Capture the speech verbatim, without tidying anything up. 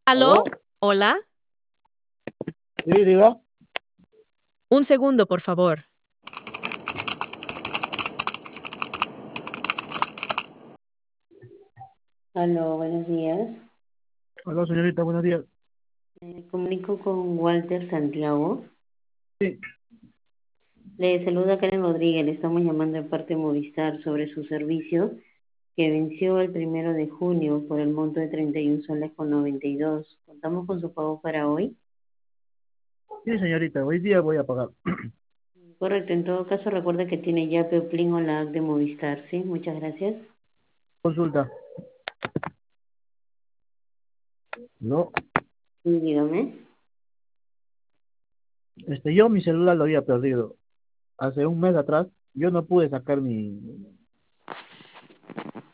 ¿Aló? ¿Aló? Hola. Sí, diga. Un segundo, por favor. Aló, buenos días. Hola, señorita, buenos días. Me comunico con Walter Santiago. Sí, Le saluda Karen Rodríguez. Le estamos llamando de parte de Movistar sobre su servicio que venció el primero de junio por el monto de treinta y un soles con noventa y dos. Contamos con su pago para hoy. sí, señorita, hoy día voy a pagar. Correcto. En todo caso, recuerda que tiene ya Plin o la app de Movistar. Sí, muchas gracias. Consulta. No, Sí, dígame. este, yo mi celular lo había perdido. Hace un mes atrás, yo no pude sacar mi,